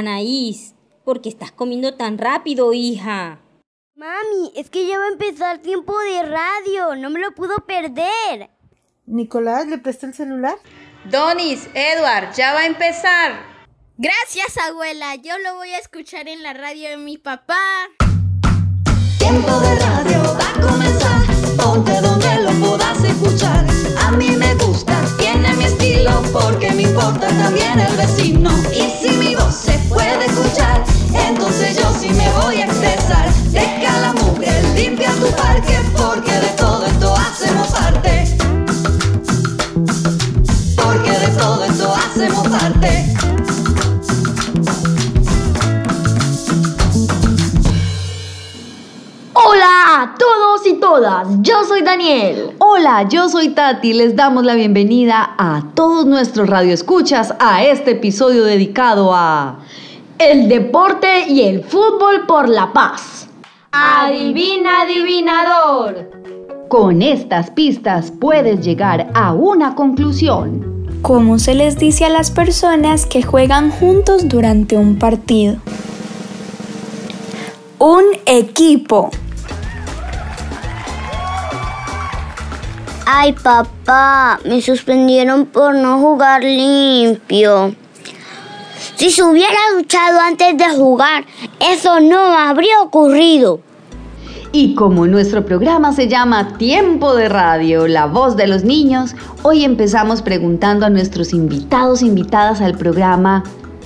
Anaís, ¿por qué estás comiendo tan rápido, hija? Mami, es que ya va a empezar Tiempo de Radio, no me lo puedo perder. Nicolás, ¿le presté el celular? Donis, Edward, ya va a empezar. Gracias, abuela, yo lo voy a escuchar en la radio de mi papá. Tiempo de Radio va a comenzar, ponte donde lo puedas escuchar. A mí me gusta, tiene mi estilo, porque me importa también el vecino. Y si mi voz se puede escuchar, entonces yo sí me voy a expresar. Deja la mugre, limpia tu parque, porque de todo esto hacemos parte. Porque de todo esto hacemos parte. Hola a todos y todas, yo soy Daniel. Hola, yo soy Tati, les damos la bienvenida a todos nuestros radioescuchas a este episodio dedicado a el deporte y el fútbol por la paz. Adivina, adivinador. Con estas pistas puedes llegar a una conclusión. ¿Cómo se les dice a las personas que juegan juntos durante un partido? Un equipo. Ay, papá, me suspendieron por no jugar limpio. Si se hubiera duchado antes de jugar, eso no habría ocurrido. Y como nuestro programa se llama Tiempo de Radio, la voz de los niños, hoy empezamos preguntando a nuestros invitadas al programa: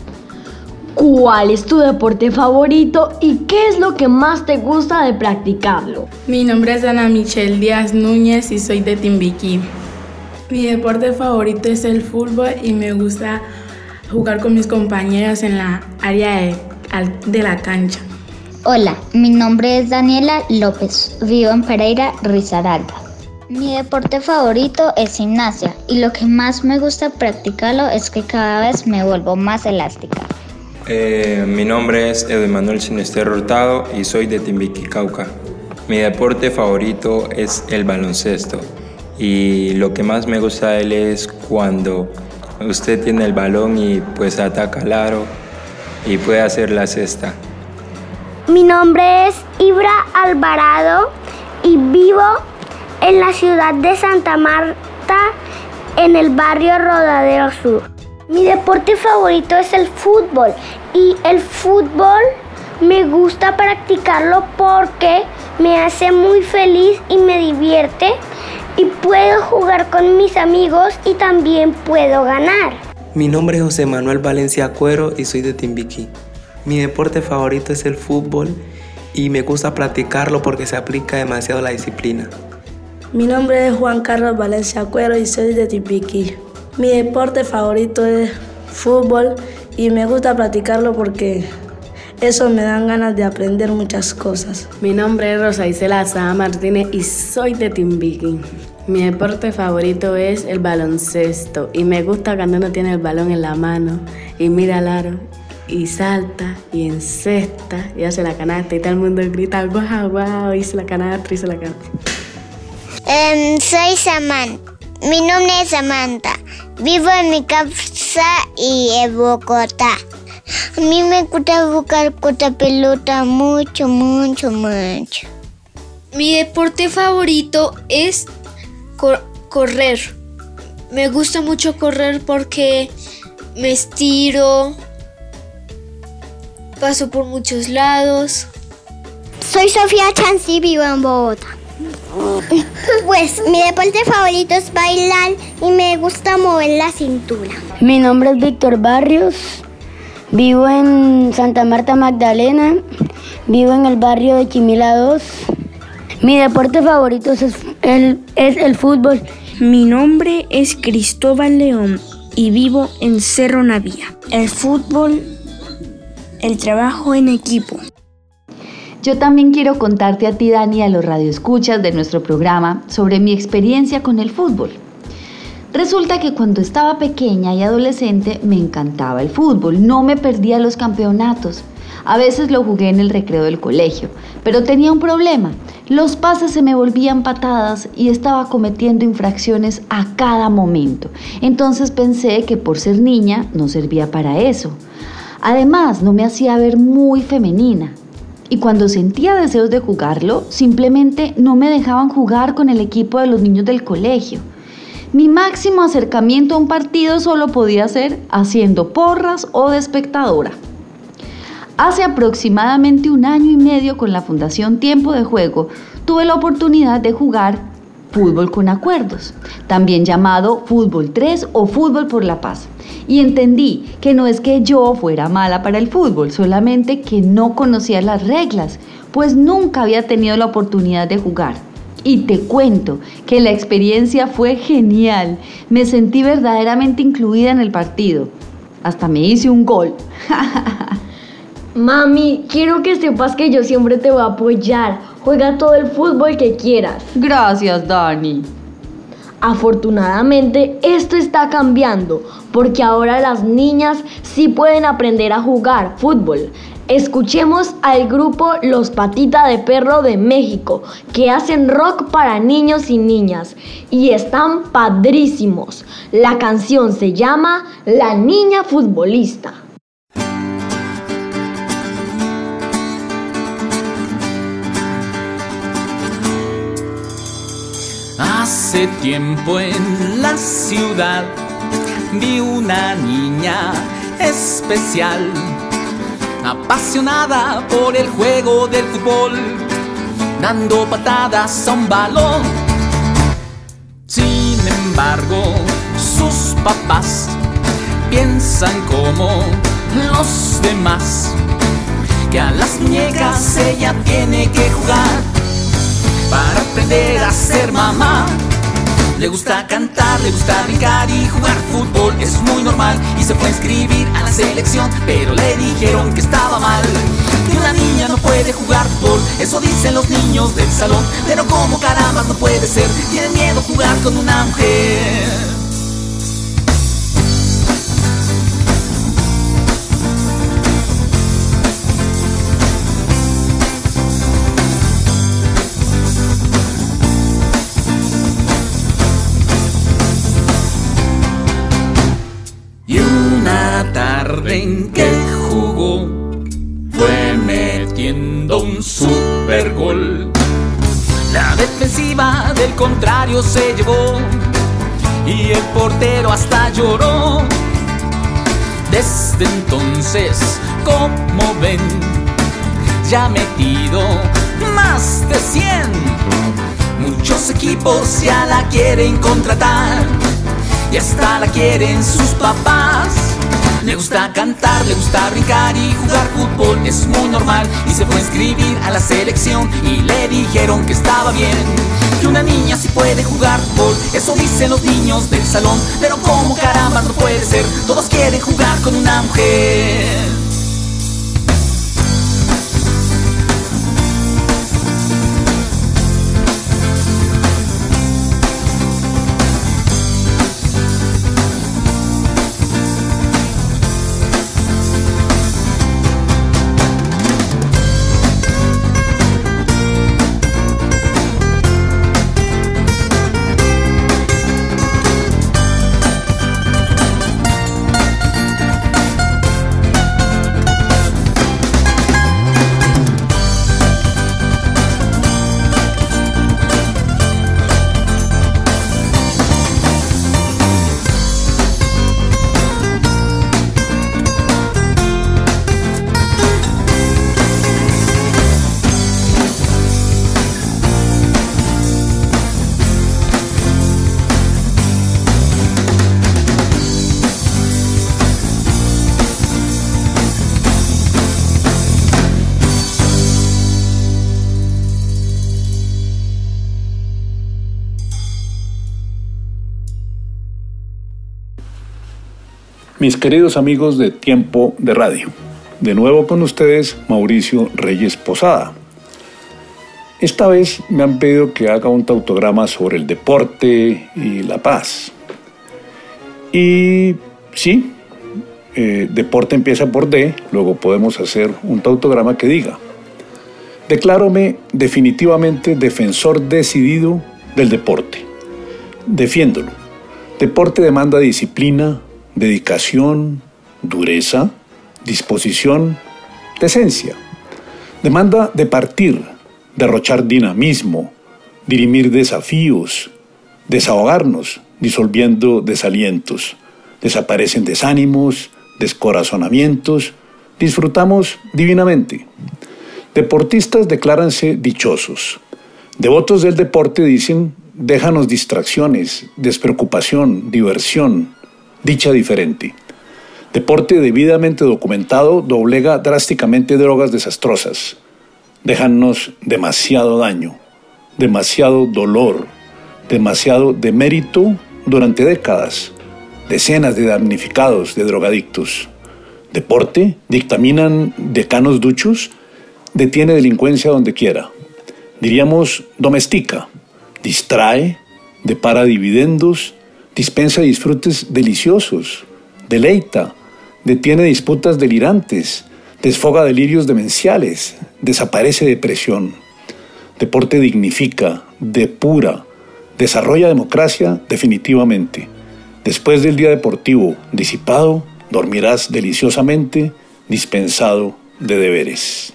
¿cuál es tu deporte favorito y qué es lo que más te gusta de practicarlo? Mi nombre es Ana Michelle Díaz Núñez y soy de Timbiquí. Mi deporte favorito es el fútbol y me gusta jugar con mis compañeros en la área de la cancha. Hola, mi nombre es Daniela López, vivo en Pereira, Risaralda. Mi deporte favorito es gimnasia y lo que más me gusta practicarlo es que cada vez me vuelvo más elástica. Mi nombre es Emanuel Sinester Hurtado y soy de Timbiquí, Cauca. Mi deporte favorito es el baloncesto y lo que más me gusta de él es cuando usted tiene el balón y pues ataca al aro y puede hacer la cesta. Mi nombre es Ibra Alvarado y vivo en la ciudad de Santa Marta, en el barrio Rodadero Sur. Mi deporte favorito es el fútbol y el fútbol me gusta practicarlo porque me hace muy feliz y me divierte y puedo jugar con mis amigos y también puedo ganar. Mi nombre es José Manuel Valencia Cuero y soy de Timbiquí. Mi deporte favorito es el fútbol y me gusta practicarlo porque se aplica demasiado la disciplina. Mi nombre es Juan Carlos Valencia Cuero y soy de Timbiquí. Mi deporte favorito es fútbol y me gusta practicarlo porque eso me dan ganas de aprender muchas cosas. Mi nombre es Rosa Isela Sá Martínez y soy de Timbiquí. Mi deporte favorito es el baloncesto y me gusta cuando uno tiene el balón en la mano y mira al aro y salta y encesta y hace la canasta y todo el mundo grita guau, guau, hice la canasta. Soy Samantha. Mi nombre es Samantha. Vivo en mi casa y en Bogotá. A mí me gusta jugar con la pelota mucho. Mi deporte favorito es correr. Me gusta mucho correr porque me estiro, paso por muchos lados. Soy Sofía Chansi, vivo en Bogotá. Pues mi deporte favorito es bailar y me gusta mover la cintura. Mi nombre es Víctor Barrios, vivo en Santa Marta Magdalena, vivo en el barrio de Chimila 2. Mi deporte favorito es el fútbol. Mi nombre es Cristóbal León y vivo en Cerro Navia. El fútbol, el trabajo en equipo. Yo también quiero contarte a ti, Dani, y a los radioescuchas de nuestro programa sobre mi experiencia con el fútbol. Resulta que cuando estaba pequeña y adolescente me encantaba el fútbol, no me perdía los campeonatos. A veces lo jugué en el recreo del colegio, pero tenía un problema. Los pases se me volvían patadas y estaba cometiendo infracciones a cada momento. Entonces pensé que por ser niña no servía para eso. Además, no me hacía ver muy femenina. Y cuando sentía deseos de jugarlo, simplemente no me dejaban jugar con el equipo de los niños del colegio. Mi máximo acercamiento a un partido solo podía ser haciendo porras o de espectadora. Hace aproximadamente 1 año y medio, con la Fundación Tiempo de Juego, tuve la oportunidad de jugar fútbol con acuerdos, también llamado fútbol 3 o fútbol por la paz. Y entendí que no es que yo fuera mala para el fútbol, solamente que no conocía las reglas, pues nunca había tenido la oportunidad de jugar. Y te cuento que la experiencia fue genial. Me sentí verdaderamente incluida en el partido. Hasta me hice un gol. Mami, quiero que sepas que yo siempre te voy a apoyar. Juega todo el fútbol que quieras. Gracias, Dani. Afortunadamente, esto está cambiando, porque ahora las niñas sí pueden aprender a jugar fútbol. Escuchemos al grupo Los Patita de Perro de México, que hacen rock para niños y niñas, y están padrísimos. La canción se llama La Niña Futbolista. Hace tiempo en la ciudad vi una niña especial, apasionada por el juego del fútbol, dando patadas a un balón. Sin embargo, sus papás piensan como los demás, que a las muñecas ella tiene que jugar para aprender a ser mamá. Le gusta cantar, le gusta brincar y jugar fútbol, es muy normal. Y se fue a inscribir a la selección, pero le dijeron que estaba mal, que una niña no puede jugar fútbol, eso dicen los niños del salón. Pero como carambas no puede ser, tienen miedo a jugar con una mujer. En que jugó, fue metiendo un super gol. La defensiva del contrario se llevó y el portero hasta lloró. Desde entonces, como ven, ya ha metido más de 100. Muchos equipos ya la quieren contratar y hasta la quieren sus papás. Le gusta cantar, le gusta brincar y jugar fútbol, es muy normal. Y se fue a inscribir a la selección y le dijeron que estaba bien, que una niña sí puede jugar fútbol, eso dicen los niños del salón. Pero como caramba no puede ser, todos quieren jugar con una mujer. Mis queridos amigos de Tiempo de Radio, de nuevo con ustedes Mauricio Reyes Posada. Esta vez me han pedido que haga un tautograma sobre el deporte y la paz. Y sí, deporte empieza por D, luego podemos hacer un tautograma que diga: declárome definitivamente defensor decidido del deporte. Defiéndolo. Deporte demanda disciplina, dedicación, dureza, disposición, decencia. Demanda de partir, derrochar dinamismo, dirimir desafíos, desahogarnos, disolviendo desalientos. Desaparecen desánimos, descorazonamientos, disfrutamos divinamente. Deportistas decláranse dichosos. Devotos del deporte dicen, déjanos distracciones, despreocupación, diversión, dicha diferente. Deporte debidamente documentado doblega drásticamente drogas desastrosas. Déjanos demasiado daño, demasiado dolor, demasiado demérito durante décadas. Decenas de damnificados, de drogadictos. Deporte, dictaminan decanos duchos, detiene delincuencia donde quiera. Diríamos, domestica, distrae, depara dividendos, dispensa disfrutes deliciosos, deleita, detiene disputas delirantes, desfoga delirios demenciales, desaparece depresión. Deporte dignifica, depura, desarrolla democracia definitivamente. Después del día deportivo disipado, dormirás deliciosamente, dispensado de deberes.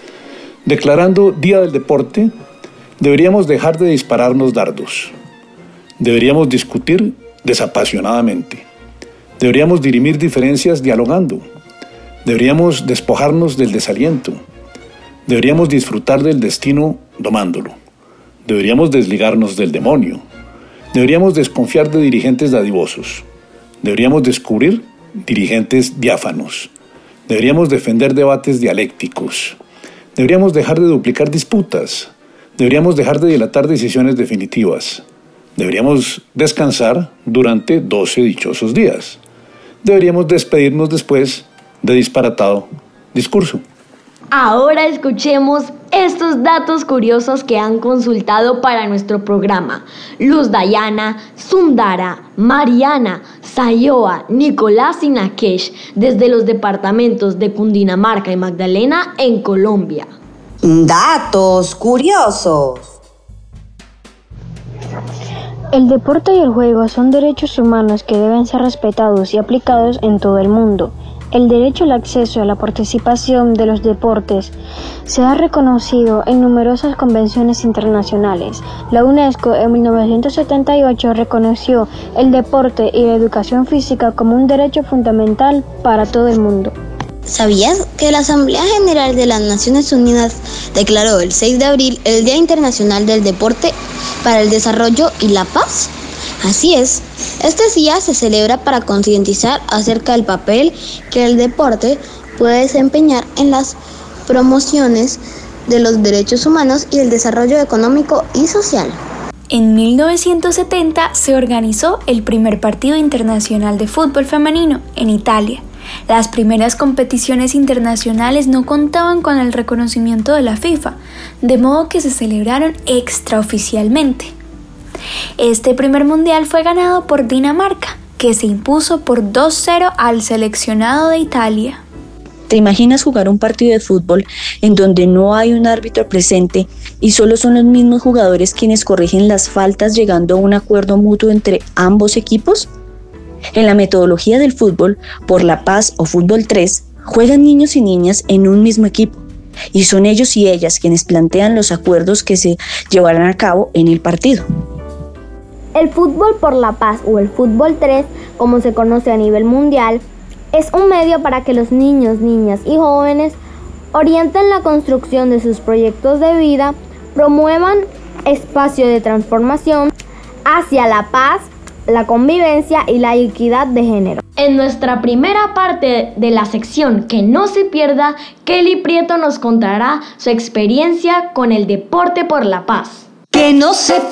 Declarando Día del Deporte, deberíamos dejar de dispararnos dardos. Deberíamos discutir desapasionadamente. Deberíamos dirimir diferencias dialogando. Deberíamos despojarnos del desaliento. Deberíamos disfrutar del destino domándolo. Deberíamos desligarnos del demonio. Deberíamos desconfiar de dirigentes dadivosos. Deberíamos descubrir dirigentes diáfanos. Deberíamos defender debates dialécticos. Deberíamos dejar de duplicar disputas. Deberíamos dejar de dilatar decisiones definitivas. Deberíamos descansar durante 12 dichosos días. Deberíamos despedirnos después de disparatado discurso. Ahora escuchemos estos datos curiosos que han consultado para nuestro programa Luz Dayana, Sundara, Mariana, Sayoa, Nicolás y Nakesh desde los departamentos de Cundinamarca y Magdalena en Colombia. Datos curiosos. El deporte y el juego son derechos humanos que deben ser respetados y aplicados en todo el mundo. El derecho al acceso a la participación de los deportes se ha reconocido en numerosas convenciones internacionales. La UNESCO en 1978 reconoció el deporte y la educación física como un derecho fundamental para todo el mundo. ¿Sabías que la Asamblea General de las Naciones Unidas declaró el 6 de abril el Día Internacional del Deporte para el Desarrollo y la Paz? Así es, este día se celebra para concientizar acerca del papel que el deporte puede desempeñar en las promociones de los derechos humanos y el desarrollo económico y social. En 1970 se organizó el primer partido internacional de fútbol femenino en Italia. Las primeras competiciones internacionales no contaban con el reconocimiento de la FIFA, de modo que se celebraron extraoficialmente. Este primer mundial fue ganado por Dinamarca, que se impuso por 2-0 al seleccionado de Italia. ¿Te imaginas jugar un partido de fútbol en donde no hay un árbitro presente y solo son los mismos jugadores quienes corrigen las faltas llegando a un acuerdo mutuo entre ambos equipos? En la metodología del fútbol por la paz o fútbol 3, juegan niños y niñas en un mismo equipo y son ellos y ellas quienes plantean los acuerdos que se llevarán a cabo en el partido. El fútbol por la paz o el fútbol 3, como se conoce a nivel mundial, es un medio para que los niños, niñas y jóvenes orienten la construcción de sus proyectos de vida, promuevan espacios de transformación hacia la paz, la convivencia y la equidad de género. En nuestra primera parte de la sección Que no se pierda, Kelly Prieto nos contará su experiencia con el deporte por la paz. Que no se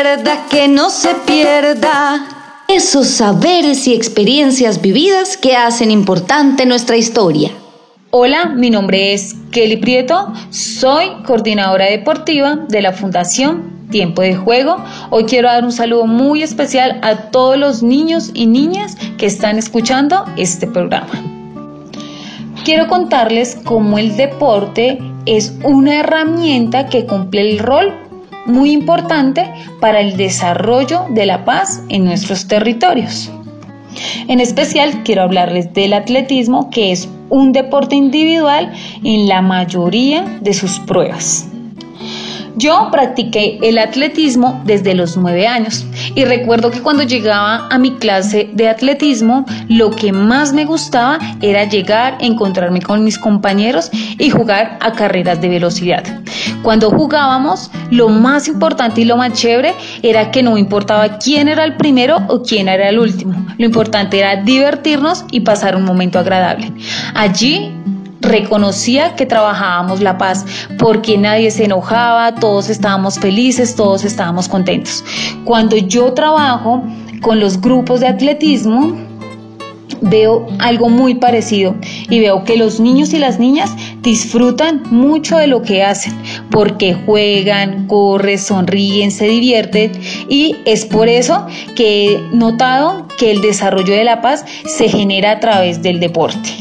pierda esos saberes y experiencias vividas que hacen importante nuestra historia. Hola, mi nombre es Kelly Prieto, soy coordinadora deportiva de la Fundación Tiempo de Juego. Hoy quiero dar un saludo muy especial a todos los niños y niñas que están escuchando este programa. Quiero contarles cómo el deporte es una herramienta que cumple el rol muy importante para el desarrollo de la paz en nuestros territorios. En especial quiero hablarles del atletismo, que es un deporte individual en la mayoría de sus pruebas. Yo practiqué el atletismo desde los 9 años y recuerdo que cuando llegaba a mi clase de atletismo, lo que más me gustaba era llegar, encontrarme con mis compañeros y jugar a carreras de velocidad. Cuando jugábamos, lo más importante y lo más chévere era que no importaba quién era el primero o quién era el último. Lo importante era divertirnos y pasar un momento agradable. Allí reconocía que trabajábamos la paz porque nadie se enojaba, todos estábamos felices, todos estábamos contentos. Cuando yo trabajo con los grupos de atletismo, veo algo muy parecido y veo que los niños y las niñas disfrutan mucho de lo que hacen porque juegan, corren, sonríen, se divierten, y es por eso que he notado que el desarrollo de la paz se genera a través del deporte.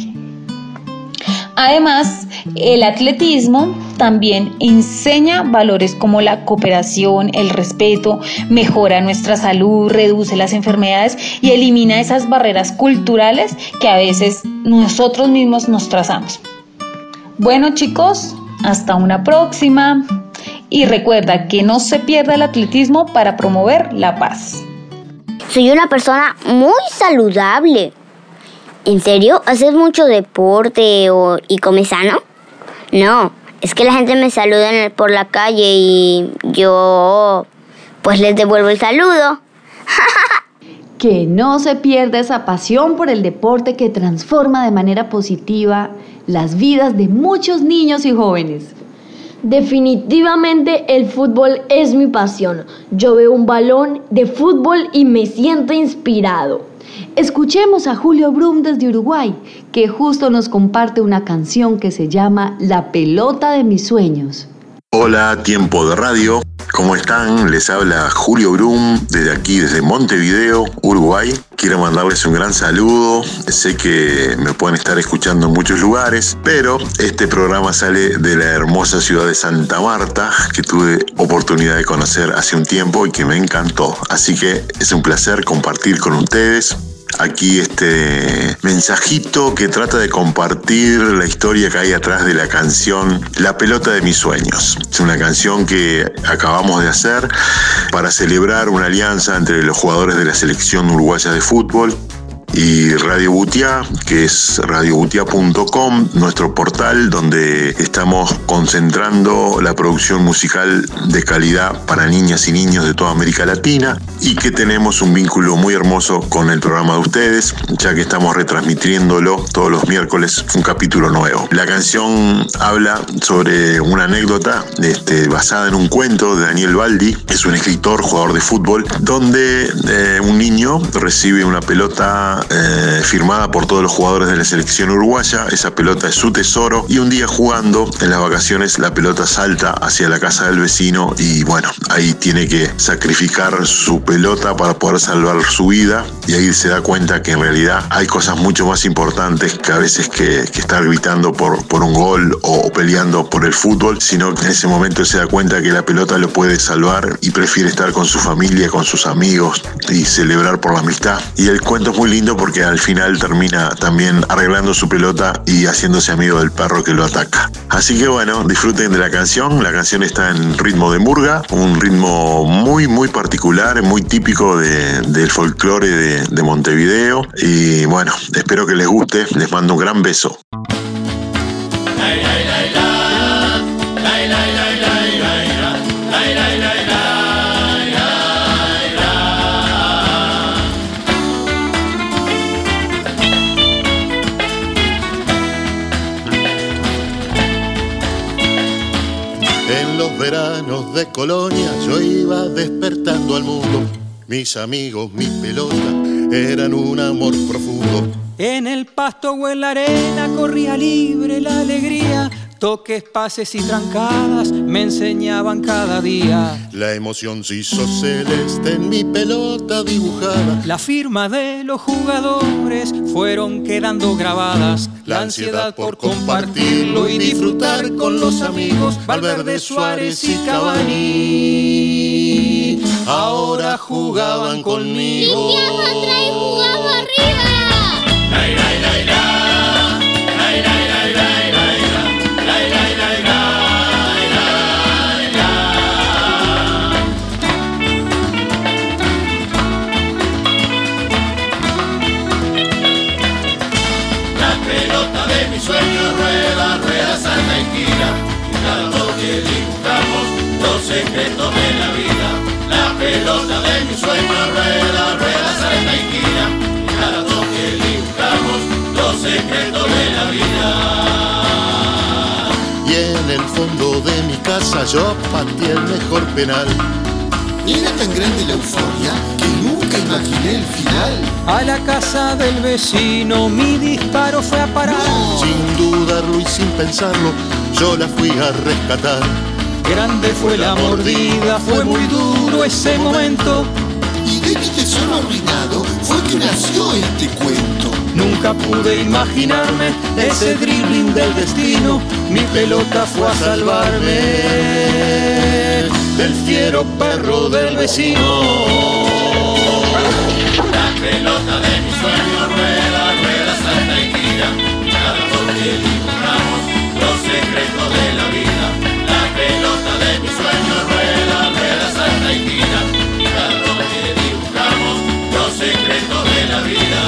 Además, el atletismo también enseña valores como la cooperación, el respeto, mejora nuestra salud, reduce las enfermedades y elimina esas barreras culturales que a veces nosotros mismos nos trazamos. Bueno, chicos, hasta una próxima, y recuerda que no se pierda el atletismo para promover la paz. Soy una persona muy saludable. ¿En serio? ¿Haces mucho deporte y comes sano? No, es que la gente me saluda por la calle y yo pues les devuelvo el saludo. Que no se pierda esa pasión por el deporte que transforma de manera positiva las vidas de muchos niños y jóvenes. Definitivamente el fútbol es mi pasión. Yo veo un balón de fútbol y me siento inspirado. Escuchemos a Julio Brum desde Uruguay, que justo nos comparte una canción que se llama La pelota de mis sueños. Hola, Tiempo de Radio. ¿Cómo están? Les habla Julio Brum desde aquí, desde Montevideo, Uruguay. Quiero mandarles un gran saludo. Sé que me pueden estar escuchando en muchos lugares, pero este programa sale de la hermosa ciudad de Santa Marta, que tuve oportunidad de conocer hace un tiempo y que me encantó. Así que es un placer compartir con ustedes aquí este mensajito que trata de compartir la historia que hay atrás de la canción La pelota de mis sueños. Es una canción que acabamos de hacer para celebrar una alianza entre los jugadores de la selección uruguaya de fútbol y Radio Butiá, que es radiobutiá.com, nuestro portal donde estamos concentrando la producción musical de calidad para niñas y niños de toda América Latina, y que tenemos un vínculo muy hermoso con el programa de ustedes, ya que estamos retransmitiéndolo todos los miércoles, un capítulo nuevo. La canción habla sobre una anécdota basada en un cuento de Daniel Baldi, es un escritor, jugador de fútbol, donde un niño recibe una pelota firmada por todos los jugadores de la selección uruguaya. Esa pelota es su tesoro, y un día jugando en las vacaciones la pelota salta hacia la casa del vecino y bueno, ahí tiene que sacrificar su pelota para poder salvar su vida, y ahí se da cuenta que en realidad hay cosas mucho más importantes que a veces que estar gritando por un gol o peleando por el fútbol, sino que en ese momento se da cuenta que la pelota lo puede salvar y prefiere estar con su familia, con sus amigos y celebrar por la amistad. Y el cuento es muy lindo porque al final termina también arreglando su pelota y haciéndose amigo del perro que lo ataca. Así que bueno, disfruten de la canción. La canción está en ritmo de murga, un ritmo muy muy particular, muy típico del folclore de Montevideo, y bueno, espero que les guste. Les mando un gran beso. En los veranos de Colonia yo iba despertando al mundo. Mis amigos, mi pelota, eran un amor profundo. En el pasto o en la arena corría libre la alegría. Toques, pases y trancadas me enseñaban cada día. La emoción se hizo celeste en mi pelota dibujada. La firma de los jugadores fueron quedando grabadas. La ansiedad por compartirlo y disfrutar con los amigos. Valverde, Suárez y Cavani ahora jugaban conmigo. Mi tierra trae jugado arriba. Secreto de la vida, la pelota de mi sueño rueda, rueda, salta y gira, y cada toque dibujamos los secretos de la vida. Y en el fondo de mi casa yo pateé el mejor penal. Y era tan grande la euforia que nunca imaginé el final. A la casa del vecino mi disparo fue a parar. No. Sin dudarlo y sin pensarlo, yo la fui a rescatar. Grande fue la mordida, fue muy duro ese momento. Y de mi tesoro arruinado fue que nació este cuento. Nunca pude imaginarme ese dribbling del destino. Mi pelota fue a salvarme del fiero perro del vecino. La pelota de mi sueño rueda, rueda, salta y gira. Cada toque dibujamos los secretos de la vida. La pelota de mi sueño rueda, rueda, salta y gira. Cada toque dibujamos los secretos de la vida.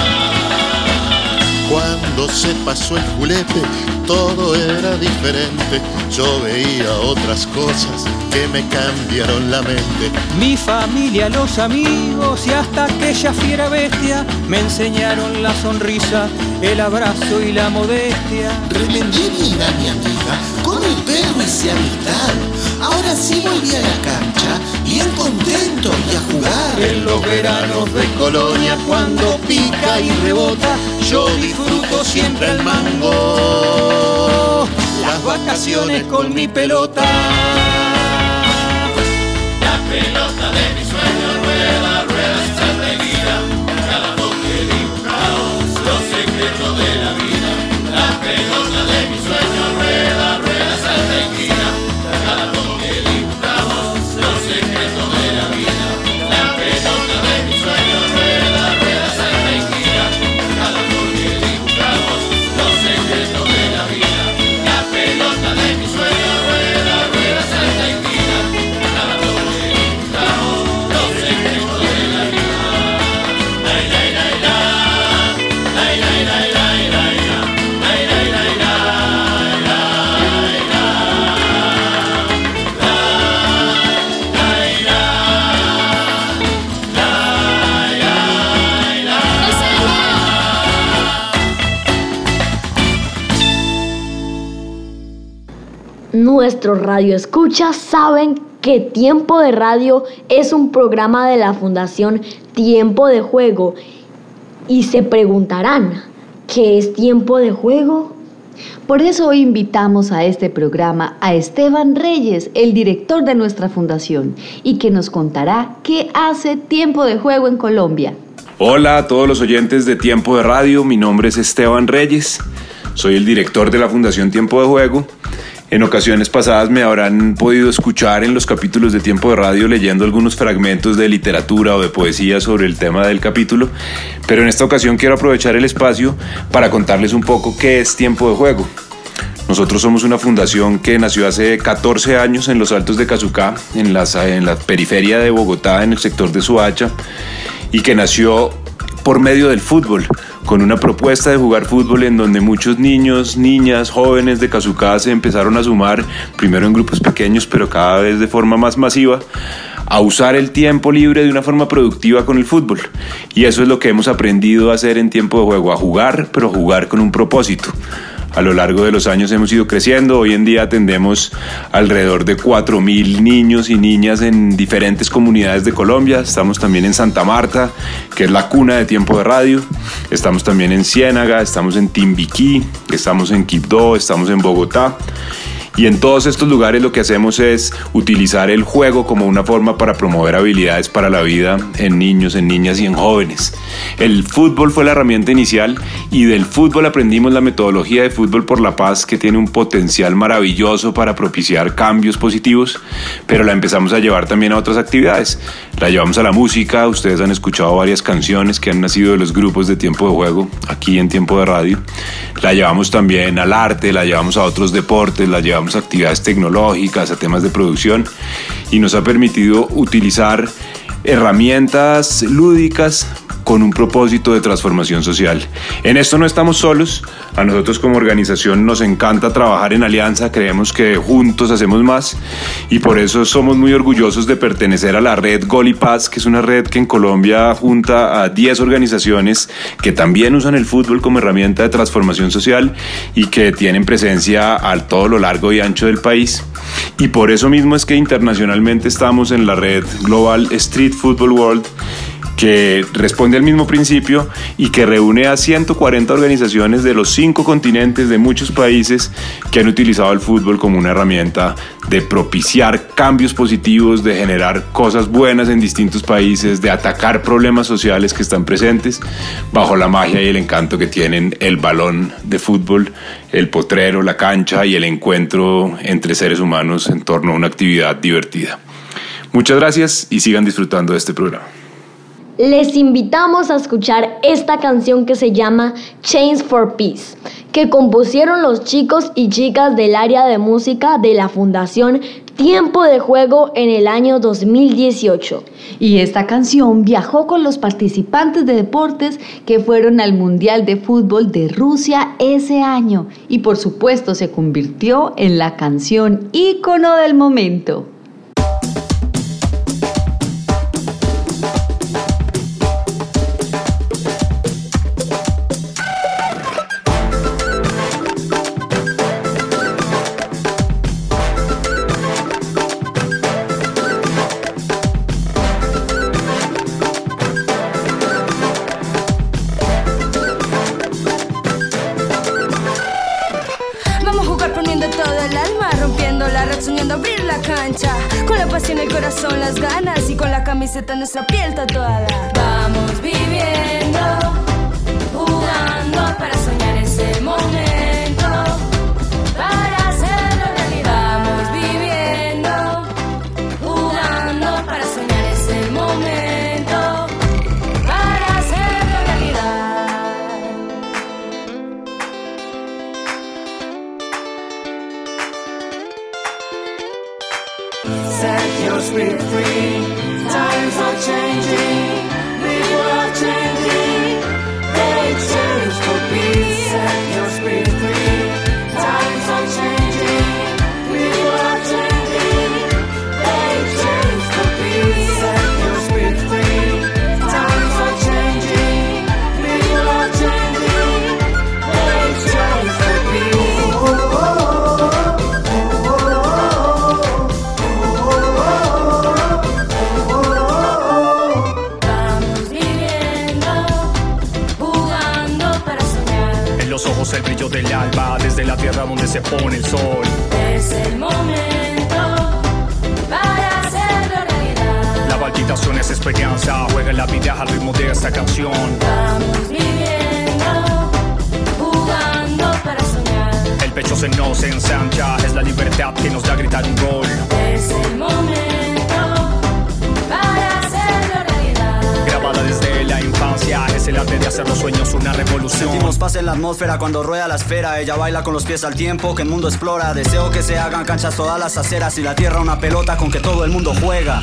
Cuando se pasó el julepe, todo era diferente. Yo veía otras cosas que me cambiaron la mente. Mi familia, los amigos y hasta aquella fiera bestia me enseñaron la sonrisa, el abrazo y la modestia. Remendé bien a mi amiga, con el perro hice amistad. Ahora sí volví a la cancha, bien contento y a jugar. En los veranos de Colonia, cuando pica y rebota, yo disfruto siempre el mango. Las vacaciones con mi pelota. La pelota de mi sueño rueda, rueda, salta y gira. Cada toque dibujamos los secretos de la vida. La pelota de mi sueño rueda, rueda, salta y gira. Cada toque dibujamos los secretos de la vida. La pelota de mi sueño rueda, rueda, salta y gira. Cada toque dibujamos los secretos de la vida. La pelota de mi sueño rueda, rueda, salta y gira. Cada toque dibujamos los secretos de la vida. Ay, ay, ay, ay, ay, ay, ay, ay, ay, ay, ay, ay, ay, Nuestros radioescuchas saben que Tiempo de Radio es un programa de la Fundación Tiempo de Juego y se preguntarán, ¿qué es Tiempo de Juego? Por eso hoy invitamos a este programa a Esteban Reyes, el director de nuestra fundación, y que nos contará qué hace Tiempo de Juego en Colombia. Hola a todos los oyentes de Tiempo de Radio, mi nombre es Esteban Reyes, soy el director de la Fundación Tiempo de Juego. En ocasiones pasadas me habrán podido escuchar en los capítulos de Tiempo de Radio leyendo algunos fragmentos de literatura o de poesía sobre el tema del capítulo, pero en esta ocasión quiero aprovechar el espacio para contarles un poco qué es Tiempo de Juego. Nosotros somos una fundación que nació hace 14 años en los Altos de Cazucá, en la periferia de Bogotá, en el sector de Soacha, y que nació por medio del fútbol, con una propuesta de jugar fútbol en donde muchos niños, niñas, jóvenes de Cazucá se empezaron a sumar, primero en grupos pequeños, pero cada vez de forma más masiva, a usar el tiempo libre de una forma productiva con el fútbol. Y eso es lo que hemos aprendido a hacer en Tiempo de Juego, a jugar, pero a jugar con un propósito. A lo largo de los años hemos ido creciendo. Hoy en día atendemos alrededor de 4.000 niños y niñas en diferentes comunidades de Colombia. Estamos también en Santa Marta, que es la cuna de Tiempo de Radio. Estamos también en Ciénaga, estamos en Timbiquí, estamos en Quibdó, estamos en Bogotá. Y en todos estos lugares lo que hacemos es utilizar el juego como una forma para promover habilidades para la vida en niños, en niñas y en jóvenes. El fútbol fue la herramienta inicial y del fútbol aprendimos la metodología de Fútbol por la Paz, que tiene un potencial maravilloso para propiciar cambios positivos, pero la empezamos a llevar también a otras actividades. La llevamos a la música, ustedes han escuchado varias canciones que han nacido de los grupos de Tiempo de Juego aquí en Tiempo de Radio. La llevamos también al arte, la llevamos a otros deportes, la llevamos a actividades tecnológicas, a temas de producción, y nos ha permitido utilizar herramientas lúdicas con un propósito de transformación social. En esto no estamos solos. A nosotros como organización nos encanta trabajar en alianza, creemos que juntos hacemos más, y por eso somos muy orgullosos de pertenecer a la red Gol y Paz, que es una red que en Colombia junta a 10 organizaciones que también usan el fútbol como herramienta de transformación social y que tienen presencia a todo lo largo y ancho del país. Y por eso mismo es que internacionalmente estamos en la red Global Street Football World, que responde al mismo principio y que reúne a 140 organizaciones de los 5 continentes, de muchos países, que han utilizado el fútbol como una herramienta de propiciar cambios positivos, de generar cosas buenas en distintos países, de atacar problemas sociales que están presentes bajo la magia y el encanto que tienen el balón de fútbol, el potrero, la cancha y el encuentro entre seres humanos en torno a una actividad divertida. Muchas gracias y sigan disfrutando de este programa. Les invitamos a escuchar esta canción que se llama Chains for Peace, que compusieron los chicos y chicas del área de música de la Fundación Tiempo de Juego en el año 2018. Y esta canción viajó con los participantes de deportes que fueron al Mundial de Fútbol de Rusia ese año, y por supuesto se convirtió en la canción ícono del momento. Nuestra piel tatuada. Vamos viviendo, jugando para soñar ese momento, para hacerlo realidad. Vamos viviendo, jugando para soñar ese momento, para hacerlo realidad. Set your spirit free. Times are changing, people are changing, they change for peace. Set your spirit free. Times are changing, people are changing, they change for peace. Set your spirit free. Times are changing, people are changing, they change for peace. El brillo del alba desde la tierra donde se pone el sol. Es el momento para hacerlo realidad. La palpitación es esperanza, juega la vida al ritmo de esta canción. Vamos viviendo, jugando para soñar. El pecho se nos ensancha, es la libertad que nos da a gritar un gol. Es el momento para hacerlo realidad. Grabada desde la infancia, es el arte de hacer los sueños una revolución. Sentimos paz en la atmósfera cuando rueda la esfera. Ella baila con los pies al tiempo que el mundo explora. Deseo que se hagan canchas todas las aceras y la tierra una pelota con que todo el mundo juega.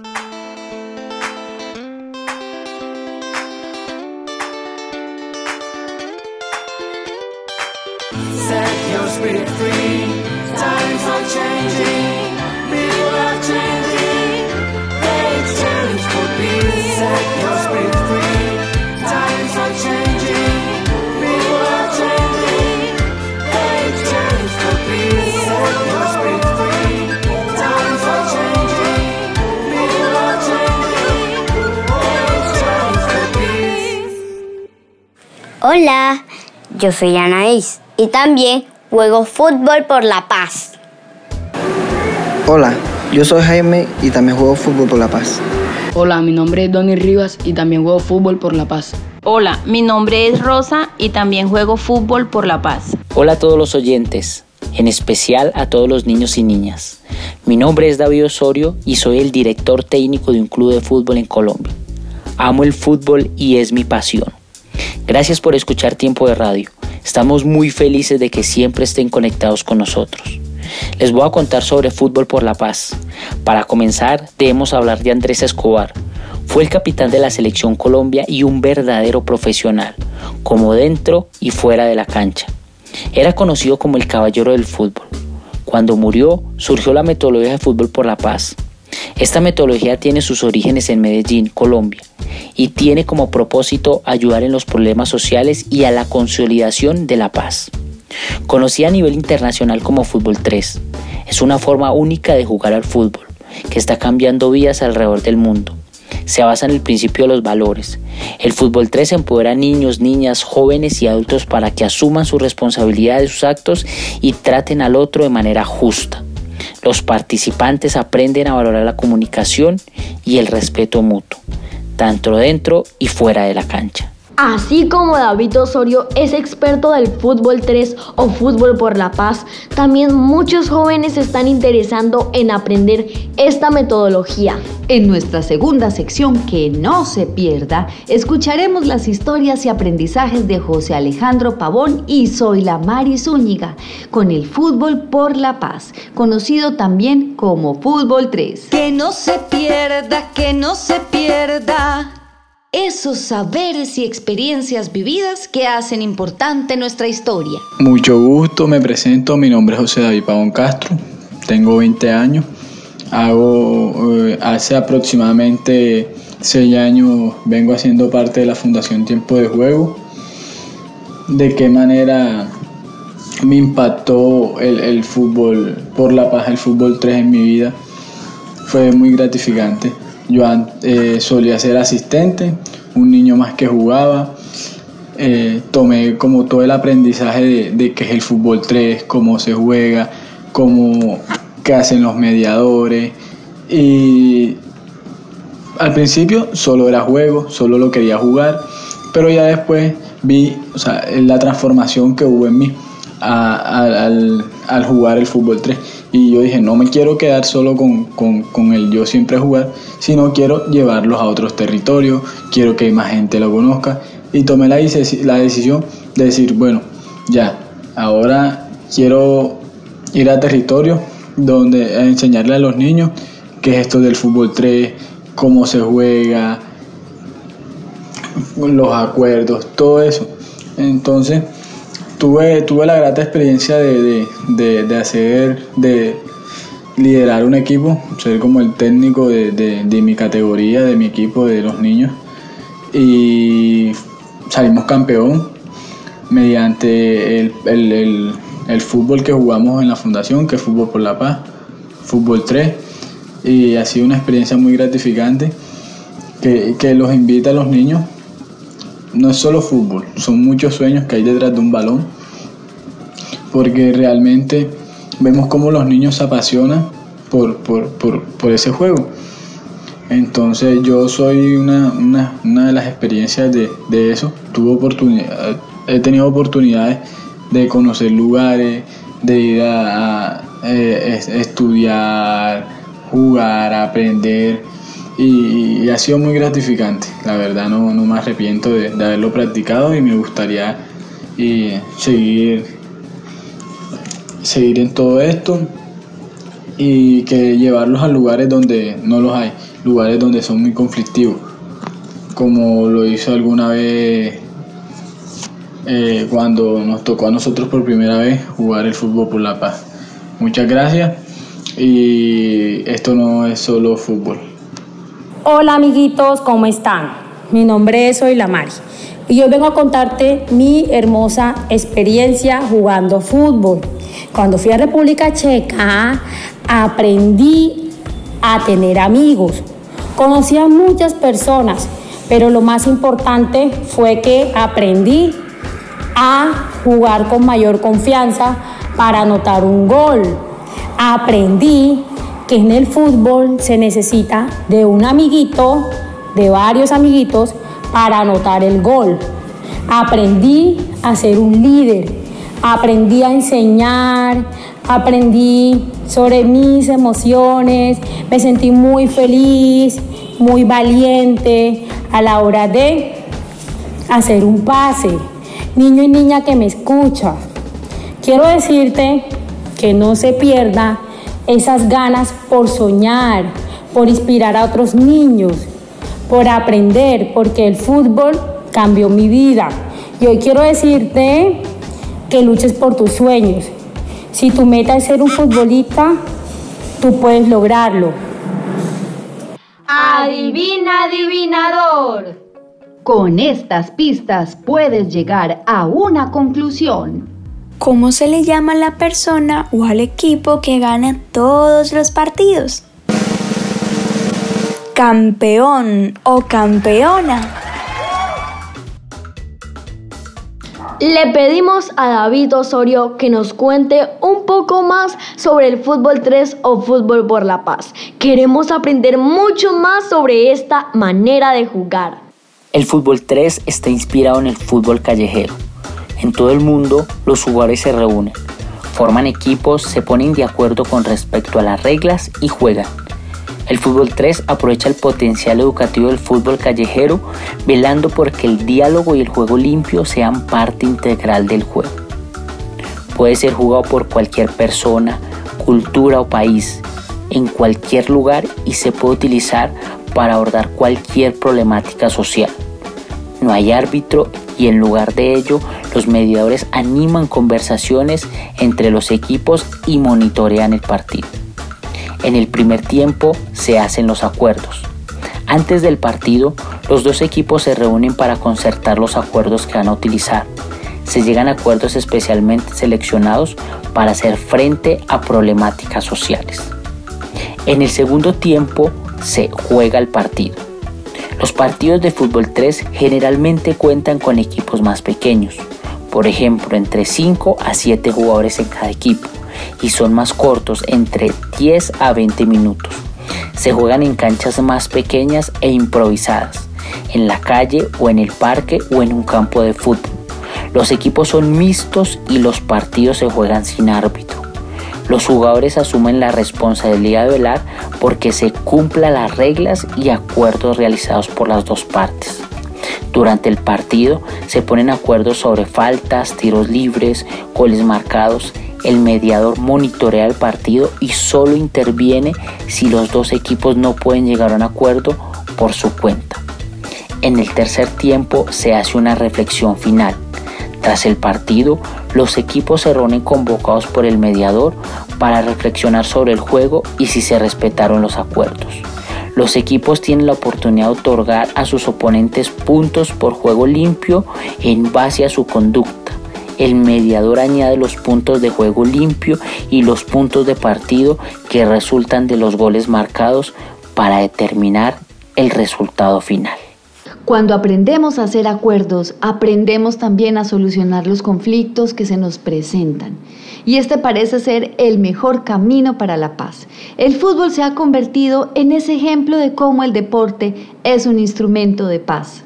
Set your spirit free. Times are changing, people are changing, they change for peace. Set your spirit free. Times are changing, people are changing, they change for peace. Set your spirit free. Times are changing, people are changing, they change for peace. Hola, yo soy Anaís y también juego fútbol por la paz. Hola, yo soy Jaime y también juego fútbol por la paz. Hola, mi nombre es Donny Rivas y también juego fútbol por la paz. Hola, mi nombre es Rosa y también juego fútbol por la paz. Hola a todos los oyentes, en especial a todos los niños y niñas. Mi nombre es David Osorio y soy el director técnico de un club de fútbol en Colombia. Amo el fútbol y es mi pasión. Gracias por escuchar Tiempo de Radio. Estamos muy felices de que siempre estén conectados con nosotros. Les voy a contar sobre Fútbol por la Paz. Para comenzar, debemos hablar de Andrés Escobar. Fue el capitán de la Selección Colombia y un verdadero profesional, como dentro y fuera de la cancha. Era conocido como el caballero del fútbol. Cuando murió, surgió la metodología de Fútbol por la Paz. Esta metodología tiene sus orígenes en Medellín, Colombia, y tiene como propósito ayudar en los problemas sociales y a la consolidación de la paz. Conocida a nivel internacional como Fútbol 3, es una forma única de jugar al fútbol, que está cambiando vidas alrededor del mundo. Se basa en el principio de los valores. El Fútbol 3 empodera a niños, niñas, jóvenes y adultos para que asuman su responsabilidad de sus actos y traten al otro de manera justa. Los participantes aprenden a valorar la comunicación y el respeto mutuo, tanto dentro y fuera de la cancha. Así como David Osorio es experto del Fútbol 3 o Fútbol por la Paz, también muchos jóvenes se están interesando en aprender esta metodología. En nuestra segunda sección, que no se pierda, escucharemos las historias y aprendizajes de José Alejandro Pavón y Zoila Mari Zúñiga con el Fútbol por la Paz, conocido también como Fútbol 3. Que no se pierda, que no se pierda. Esos saberes y experiencias vividas que hacen importante nuestra historia. Mucho gusto, me presento, mi nombre es José David Pavón Castro, tengo 20 años, hace aproximadamente 6 años vengo haciendo parte de la Fundación Tiempo de Juego. ¿De qué manera me impactó el fútbol por la paz, el Fútbol 3 en mi vida? Fue muy gratificante. Yo solía ser asistente, un niño más que jugaba. Tomé como todo el aprendizaje de qué es el Fútbol 3, cómo se juega, qué hacen los mediadores. Y al principio solo era juego, solo lo quería jugar, pero ya después vi la transformación que hubo en mí al jugar el Fútbol 3. Y yo dije, no me quiero quedar solo con el yo siempre jugar, sino quiero llevarlos a otros territorios, quiero que más gente lo conozca. Y tomé la decisión de decir, bueno, ya, ahora quiero ir a territorios donde a enseñarle a los niños qué es esto del Fútbol 3, cómo se juega, los acuerdos, todo eso. Entonces tuve la grata experiencia de liderar un equipo, ser como el técnico de mi categoría, de mi equipo, de los niños, y salimos campeón mediante el fútbol que jugamos en la fundación, que es Fútbol por la Paz, Fútbol 3, y ha sido una experiencia muy gratificante que los invita a los niños. No es solo fútbol, son muchos sueños que hay detrás de un balón, porque realmente vemos cómo los niños se apasionan por ese juego. Entonces yo soy una de las experiencias de eso. He tenido oportunidades de conocer lugares, de ir a estudiar, jugar, aprender. Y ha sido muy gratificante, la verdad no me arrepiento de haberlo practicado, y me gustaría seguir en todo esto y que llevarlos a lugares donde no los hay, lugares donde son muy conflictivos, como lo hizo alguna vez cuando nos tocó a nosotros por primera vez jugar el Fútbol por la Paz. Muchas gracias, y esto no es solo fútbol. Hola amiguitos, ¿cómo están? Mi nombre es Zoila Mari y hoy vengo a contarte mi hermosa experiencia jugando fútbol. Cuando fui a República Checa aprendí a tener amigos, conocí a muchas personas, pero lo más importante fue que aprendí a jugar con mayor confianza para anotar un gol. Aprendí que en el fútbol se necesita de un amiguito, de varios amiguitos, para anotar el gol. Aprendí a ser un líder, Aprendí a enseñar, aprendí sobre mis emociones, me sentí muy feliz, muy valiente a la hora de hacer un pase. Niño y niña que me escucha, quiero decirte que no se pierda esas ganas por soñar, por inspirar a otros niños, por aprender, porque el fútbol cambió mi vida. Y hoy quiero decirte que luches por tus sueños. Si tu meta es ser un futbolista, tú puedes lograrlo. Adivina, adivinador. Con estas pistas puedes llegar a una conclusión. ¿Cómo se le llama a la persona o al equipo que gana todos los partidos? Campeón o campeona. Le pedimos a David Osorio que nos cuente un poco más sobre el Fútbol 3 o Fútbol por la Paz. Queremos aprender mucho más sobre esta manera de jugar. El Fútbol 3 está inspirado en el fútbol callejero. En todo el mundo, los jugadores se reúnen, forman equipos, se ponen de acuerdo con respecto a las reglas y juegan. El Fútbol 3 aprovecha el potencial educativo del fútbol callejero, velando por que el diálogo y el juego limpio sean parte integral del juego. Puede ser jugado por cualquier persona, cultura o país, en cualquier lugar, y se puede utilizar para abordar cualquier problemática social. No hay árbitro y en lugar de ello, los mediadores animan conversaciones entre los equipos y monitorean el partido. En el primer tiempo se hacen los acuerdos. Antes del partido, los dos equipos se reúnen para concertar los acuerdos que van a utilizar. Se llegan a acuerdos especialmente seleccionados para hacer frente a problemáticas sociales. En el segundo tiempo se juega el partido. Los partidos de Fútbol 3 generalmente cuentan con equipos más pequeños, por ejemplo entre 5 a 7 jugadores en cada equipo, y son más cortos, entre 10 a 20 minutos. Se juegan en canchas más pequeñas e improvisadas, en la calle o en el parque o en un campo de fútbol. Los equipos son mixtos y los partidos se juegan sin árbitro. Los jugadores asumen la responsabilidad de velar porque se cumplan las reglas y acuerdos realizados por las dos partes. Durante el partido se ponen acuerdos sobre faltas, tiros libres, goles marcados. El mediador monitorea el partido y solo interviene si los dos equipos no pueden llegar a un acuerdo por su cuenta. En el tercer tiempo se hace una reflexión final. Tras el partido, los equipos se reúnen convocados por el mediador para reflexionar sobre el juego y si se respetaron los acuerdos. Los equipos tienen la oportunidad de otorgar a sus oponentes puntos por juego limpio en base a su conducta. El mediador añade los puntos de juego limpio y los puntos de partido que resultan de los goles marcados para determinar el resultado final. Cuando aprendemos a hacer acuerdos, aprendemos también a solucionar los conflictos que se nos presentan. Y este parece ser el mejor camino para la paz. El fútbol se ha convertido en ese ejemplo de cómo el deporte es un instrumento de paz.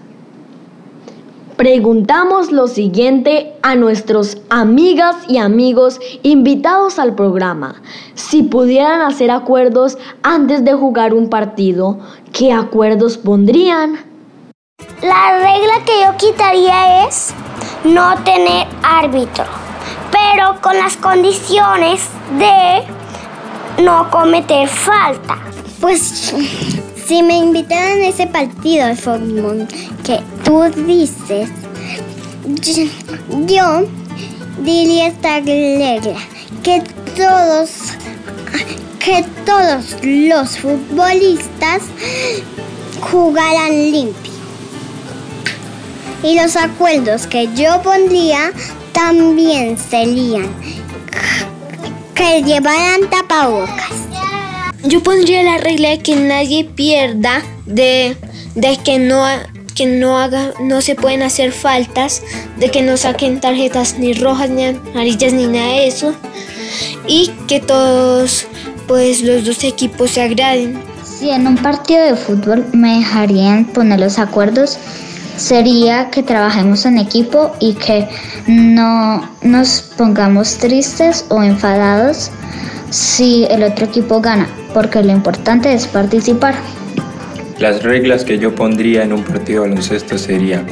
Preguntamos lo siguiente a nuestros amigas y amigos invitados al programa. Si pudieran hacer acuerdos antes de jugar un partido, ¿qué acuerdos pondrían? La regla que yo quitaría es no tener árbitro, pero con las condiciones de no cometer falta. Pues si me invitaran a ese partido de fútbol que tú dices, yo diría esta regla, que todos los futbolistas jugaran limpio. Y los acuerdos que yo pondría también serían que llevaran tapabocas. Yo pondría la regla de que nadie pierda, de que no se pueden hacer faltas, de que no saquen tarjetas ni rojas ni amarillas ni nada de eso, y que todos, pues los dos equipos se agraden. Si en un partido de fútbol me dejarían poner los acuerdos, sería que trabajemos en equipo y que no nos pongamos tristes o enfadados si el otro equipo gana, porque lo importante es participar. Las reglas que yo pondría en un partido de baloncesto serían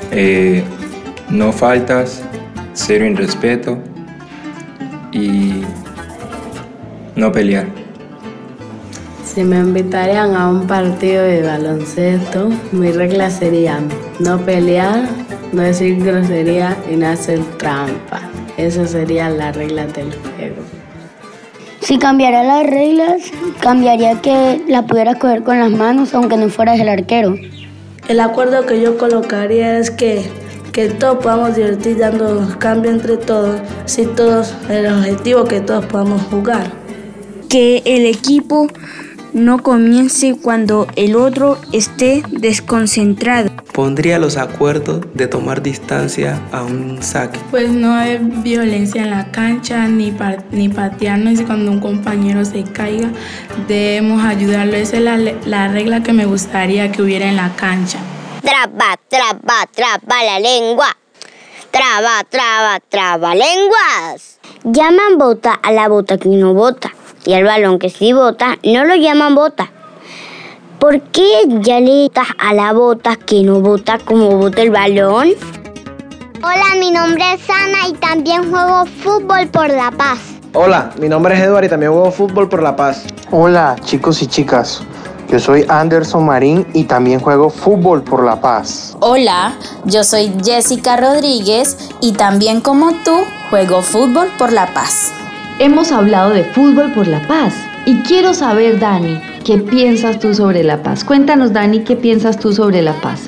no faltas, 0 irrespeto y no pelear. Si me invitarían a un partido de baloncesto, mis reglas serían no pelear, no decir grosería y no hacer trampa. Esas serían las reglas del juego. Si cambiara las reglas, cambiaría que la pudieras coger con las manos aunque no fueras el arquero. El acuerdo que yo colocaría es que todos podamos divertir dando cambio entre todos, si todos, el objetivo que todos podamos jugar. Que el equipo no comience cuando el otro esté desconcentrado. Pondría los acuerdos de tomar distancia a un saque. Pues no hay violencia en la cancha, ni patearnos cuando un compañero se caiga. Debemos ayudarlo. Esa es la regla que me gustaría que hubiera en la cancha. Traba, traba, traba la lengua. Traba, traba, traba lenguas. Llaman bota a la bota que no bota. Y al balón que sí bota, no lo llaman bota. ¿Por qué ya le das a la bota que no bota como bota el balón? Hola, mi nombre es Ana y también juego fútbol por la paz. Hola, mi nombre es Eduardo y también juego fútbol por la paz. Hola, chicos y chicas. Yo soy Anderson Marín y también juego fútbol por la paz. Hola, yo soy Jessica Rodríguez y también como tú juego fútbol por la paz. Hemos hablado de fútbol por la paz y quiero saber, Dani, ¿qué piensas tú sobre la paz? Cuéntanos, Dani, ¿qué piensas tú sobre la paz?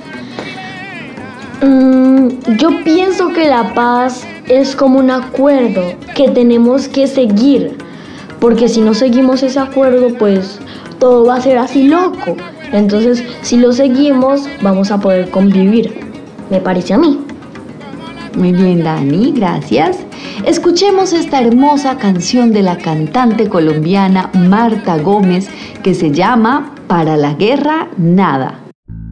Yo pienso que la paz es como un acuerdo que tenemos que seguir, porque si no seguimos ese acuerdo, pues todo va a ser así loco. Entonces, si lo seguimos, vamos a poder convivir, me parece a mí. Muy bien, Dani, gracias. Escuchemos esta hermosa canción de la cantante colombiana Marta Gómez que se llama Para la Guerra Nada.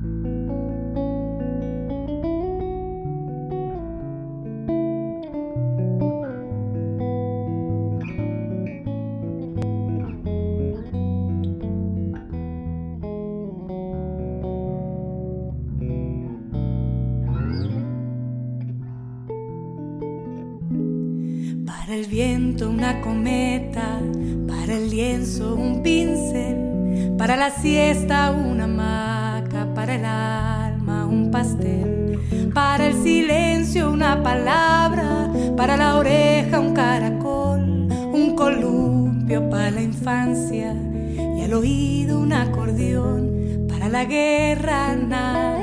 Para el viento una cometa, para el lienzo un pincel, para la siesta una hamaca, para el alma un pastel, para el silencio una palabra, para la oreja un caracol, un columpio para la infancia y al oído un acordeón, para la guerra nada.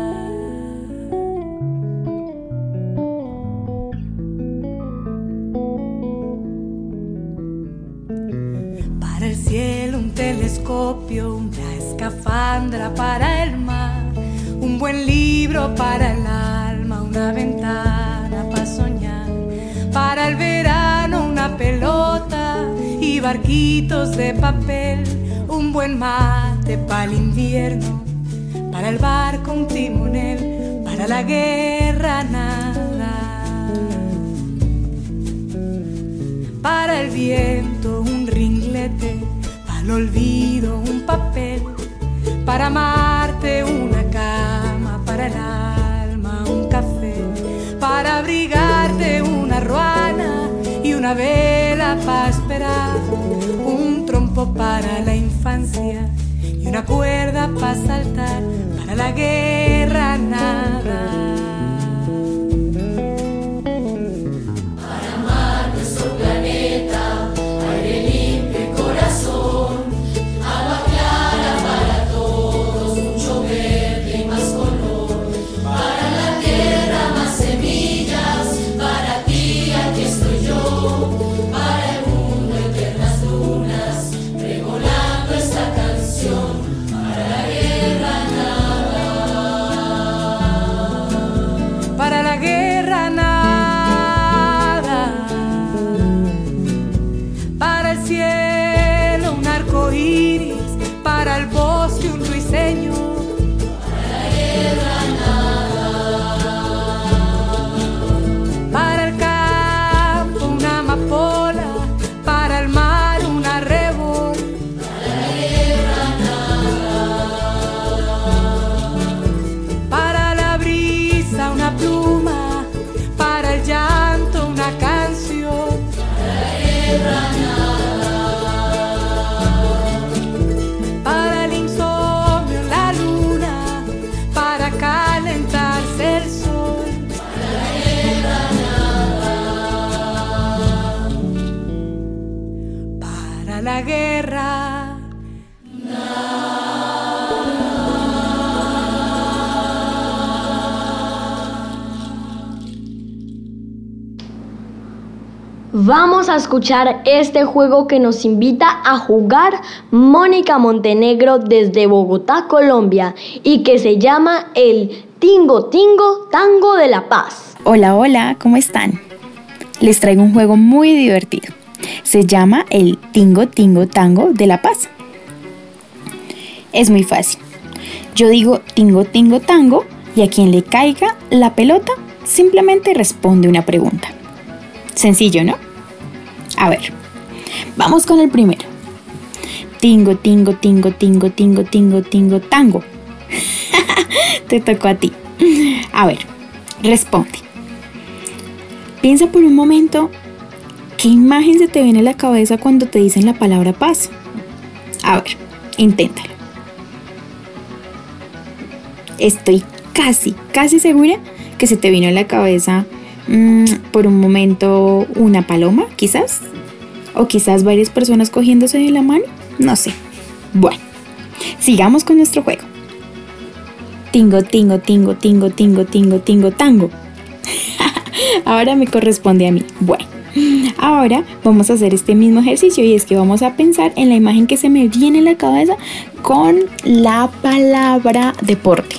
Para el cielo un telescopio, una escafandra para el mar, un buen libro para el alma, una ventana para soñar. Para el verano una pelota y barquitos de papel, un buen mate para el invierno, para el barco un timonel, para la guerra nada. Para el viento un ringlete, para el olvido un papel, para amarte una cama, para el alma un café, para abrigarte una ruana y una vela para esperar, un trompo para la infancia y una cuerda para saltar, para la guerra nada. Para el bosque un ruiseño, para la guerra nada. a la guerra. Vamos a escuchar este juego que nos invita a jugar Mónica Montenegro desde Bogotá, Colombia, y que se llama el Tingo Tingo Tango de la Paz. Hola, hola, ¿cómo están? Les traigo un juego muy divertido. Se llama el Tingo Tingo Tango de la Paz. Es muy fácil. Yo digo Tingo Tingo Tango y a quien le caiga la pelota simplemente responde una pregunta. Sencillo, ¿no? A ver, vamos con el primero. Tingo, tingo, tingo, tingo, tingo, tingo, tingo, tango. Te tocó a ti. A ver, responde. Piensa por un momento, ¿qué imagen se te viene a la cabeza cuando te dicen la palabra paz? A ver, inténtalo. Estoy casi segura que se te vino a la cabeza por un momento una paloma, quizás, o quizás varias personas cogiéndose de la mano, no sé. Bueno, sigamos con nuestro juego. Tingo, tingo, tingo, tingo, tingo, tingo, tingo, tango. Ahora me corresponde a mí. Bueno, ahora vamos a hacer este mismo ejercicio y es que vamos a pensar en la imagen que se me viene en la cabeza con la palabra deporte.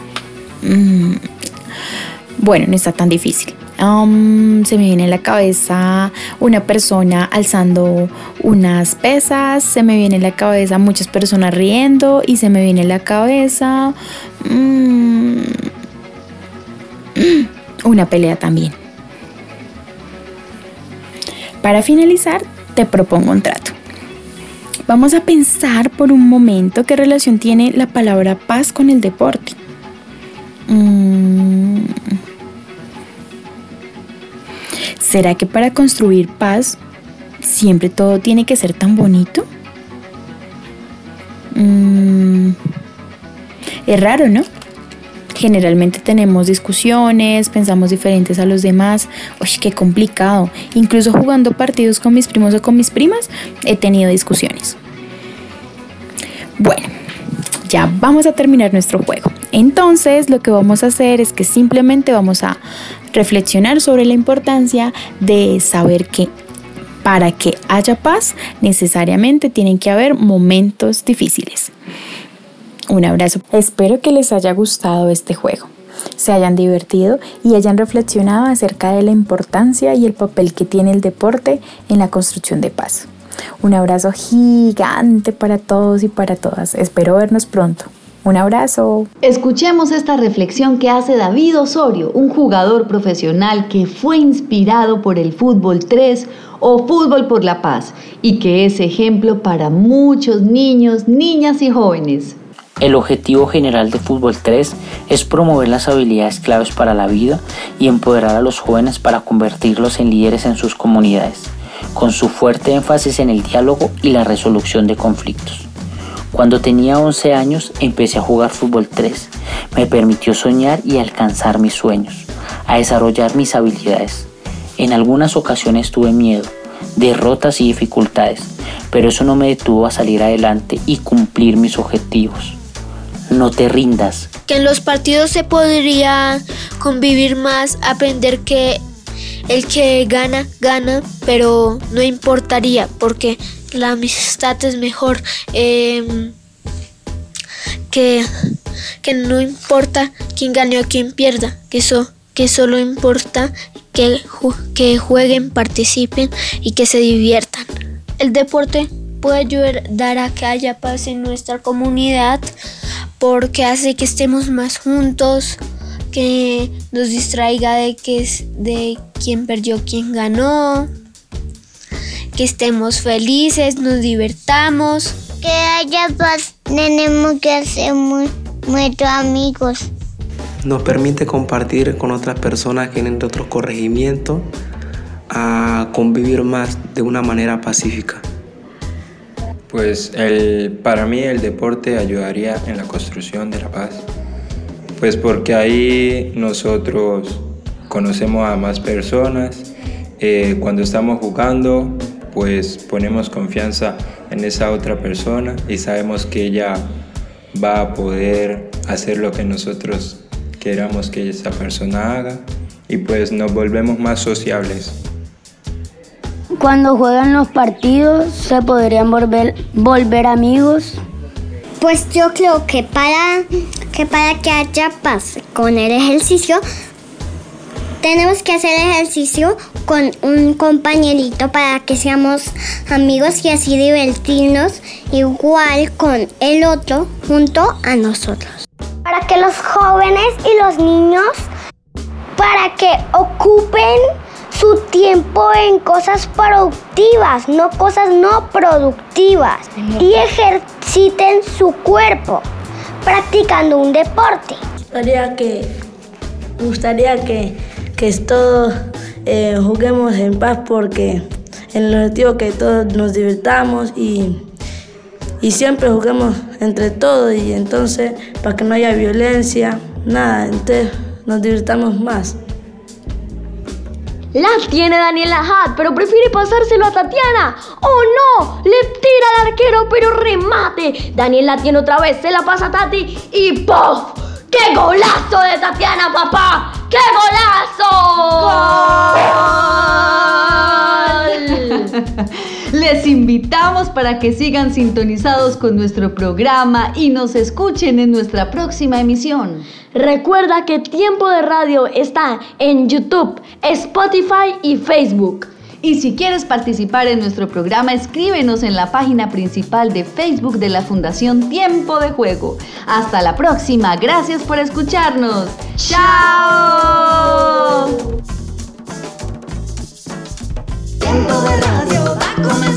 Bueno, no está tan difícil. Se me viene en la cabeza una persona alzando unas pesas, se me viene en la cabeza muchas personas riendo y se me viene en la cabeza una pelea también. Para finalizar, te propongo un trato. Vamos a pensar por un momento qué relación tiene la palabra paz con el deporte. ¿Será que para construir paz siempre todo tiene que ser tan bonito? Es raro, ¿no? Generalmente tenemos discusiones, pensamos diferentes a los demás. Uy, qué complicado. Incluso jugando partidos con mis primos o con mis primas, he tenido discusiones. Bueno, ya vamos a terminar nuestro juego. Entonces, lo que vamos a hacer es que simplemente vamos a reflexionar sobre la importancia de saber que para que haya paz, necesariamente tienen que haber momentos difíciles. Un abrazo. Espero que les haya gustado este juego, se hayan divertido y hayan reflexionado acerca de la importancia y el papel que tiene el deporte en la construcción de paz. Un abrazo gigante para todos y para todas. Espero vernos pronto. Un abrazo. Escuchemos esta reflexión que hace David Osorio, un jugador profesional que fue inspirado por el Fútbol 3 o Fútbol por la Paz y que es ejemplo para muchos niños, niñas y jóvenes. El objetivo general de Fútbol 3 es promover las habilidades claves para la vida y empoderar a los jóvenes para convertirlos en líderes en sus comunidades, con su fuerte énfasis en el diálogo y la resolución de conflictos. Cuando tenía 11 años empecé a jugar Fútbol 3. Me permitió soñar y alcanzar mis sueños, a desarrollar mis habilidades. En algunas ocasiones tuve miedo, derrotas y dificultades, pero eso no me detuvo a salir adelante y cumplir mis objetivos. No te rindas. Que en los partidos se podría convivir más, aprender que el que gana, gana, pero no importaría porque la amistad es mejor, que no importa quién gane o quién pierda, que solo importa que jueguen, participen y que se diviertan. El deporte puede ayudar a que haya paz en nuestra comunidad porque hace que estemos más juntos, que nos distraiga de quién perdió, quién ganó, que estemos felices, nos divertamos. Que haya paz, tenemos que hacer muchos amigos. Nos permite compartir con otras personas que vienen de otros corregimientos a convivir más de una manera pacífica. Pues para mí el deporte ayudaría en la construcción de la paz, pues porque ahí nosotros conocemos a más personas. Cuando estamos jugando pues ponemos confianza en esa otra persona y sabemos que ella va a poder hacer lo que nosotros queramos que esa persona haga y pues nos volvemos más sociables. Cuando juegan los partidos, ¿se podrían volver amigos? Pues yo creo que para que haya paz con el ejercicio, tenemos que hacer ejercicio con un compañerito para que seamos amigos y así divertirnos igual con el otro junto a nosotros. Para que los jóvenes y los niños, para que ocupen su tiempo en cosas productivas, no cosas no productivas, y ejerciten su cuerpo practicando un deporte. Me gustaría que todos juguemos en paz, porque el objetivo que todos nos divirtamos y siempre juguemos entre todos, y entonces para que no haya violencia, nada, entonces nos divirtamos más. La tiene Daniela Hat, pero prefiere pasárselo a Tatiana. ¡Oh no! Le tira al arquero, pero remate. Daniela tiene otra vez, se la pasa a Tati y ¡puff! ¡Qué golazo de Tatiana, papá! ¡Qué golazo! Les invitamos para que sigan sintonizados con nuestro programa y nos escuchen en nuestra próxima emisión. Recuerda que Tiempo de Radio está en YouTube, Spotify y Facebook. Y si quieres participar en nuestro programa, escríbenos en la página principal de Facebook de la Fundación Tiempo de Juego. Hasta la próxima, gracias por escucharnos. ¡Chao! Tiempo de Radio va a comenzar.